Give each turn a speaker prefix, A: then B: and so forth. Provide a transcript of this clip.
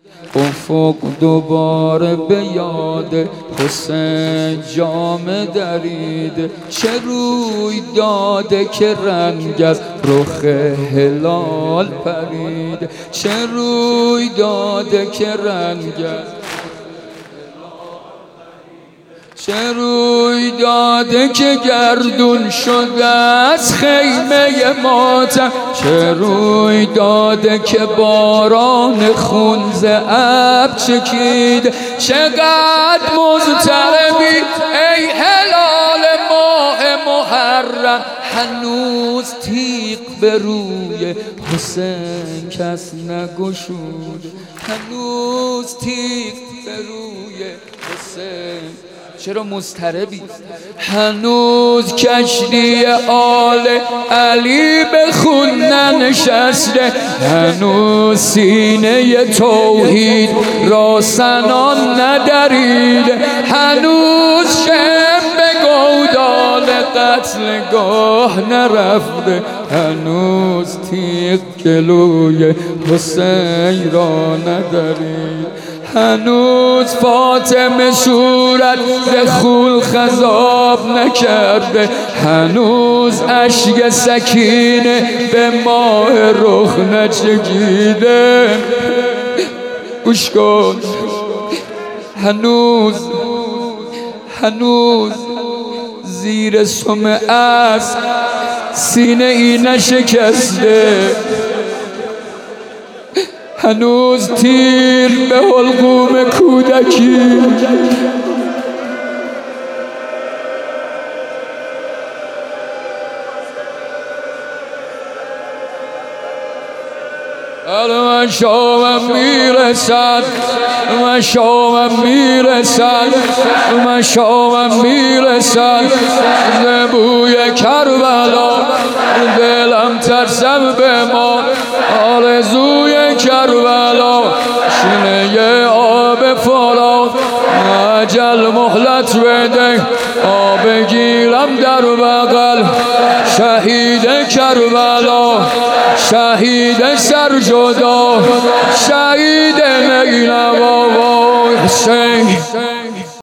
A: افق دوباره به یاد حسین جام درید. چه روی داده که رنگ از رخ هلال پرید. چه روی داده که رنگ چه روی داده که گردون شده از خیمه ماتم. چه روی داده که باران خون ز ابر چکید. چقدر مضطربی ای هلال ماه محرم. هنوز تیغ به روی حسین کس نگشود. هنوز تیغ به روی حسین. چرا مضطربی؟ هنوز کشتی آل علی به خون ننشسته. هنوز سینه توحید را سنان ندریده. هنوز شم به گودال قتلگاه نرفته. هنوز تیغ جلوی حسین را ندرید. هنوز فاطمه صورت به خون خضاب نکرده. هنوز اشک سکینه به ماه رخ نچکیده. گوش کن، هنوز زیر سم اسب سینه ای نشکسته. هنوز تیر به حلقوم کودکی. من شامم میرسد، من شامم میرسد، من شامم میرسد. ز بوی کربلا دلم ترسم بمان. آرزوی کربلا شینه آب فرات. اجل مهلت بده آب گیرم در بغل. شهید کربلا، شهید سرجدا، شهید نینوا حسین.